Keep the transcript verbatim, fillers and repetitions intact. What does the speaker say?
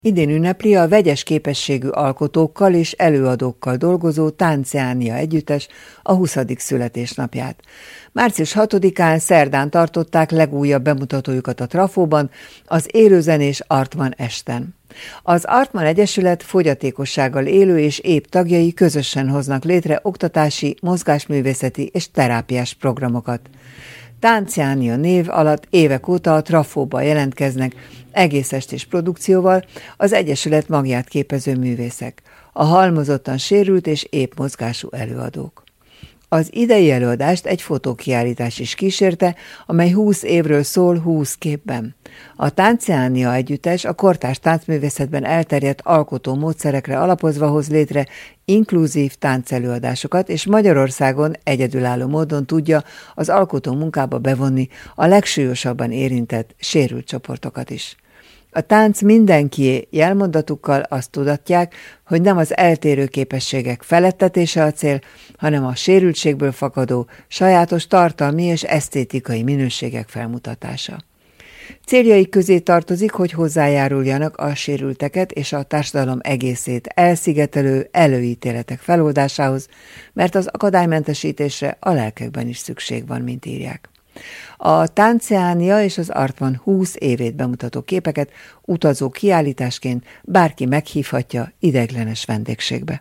Idén ünnepli a vegyes képességű alkotókkal és előadókkal dolgozó Tánciánia együttes a huszadik születésnapját. március hatodikán szerdán tartották legújabb bemutatójukat a Trafóban, az élőzenés Artman esten. Az Artman Egyesület fogyatékossággal élő és épp tagjai közösen hoznak létre oktatási, mozgásművészeti és terápiás programokat. Tánciánia név alatt évek óta a Trafóban jelentkeznek egész estés produkcióval az Egyesület magját képező művészek, a halmozottan sérült és épp mozgású előadók. Az idei előadást egy fotókiállítás is kísérte, amely húsz évről szól húsz képben. A Tánciánia együttes a kortárs táncművészetben elterjedt alkotó módszerekre alapozva hoz létre inkluzív táncelőadásokat, és Magyarországon egyedülálló módon tudja az alkotó munkába bevonni a legsúlyosabban érintett, sérült csoportokat is. A tánc mindenkié jelmondatukkal azt tudatják, hogy nem az eltérő képességek felettetése a cél, hanem a sérültségből fakadó, sajátos tartalmi és esztétikai minőségek felmutatása. Céljaik közé tartozik, hogy hozzájáruljanak a sérülteket és a társadalom egészét elszigetelő előítéletek feloldásához, mert az akadálymentesítésre a lelkekben is szükség van, mint írják. A Tánciánia és az Artman húsz évét bemutató képeket utazó kiállításként bárki meghívhatja ideiglenes vendégségbe.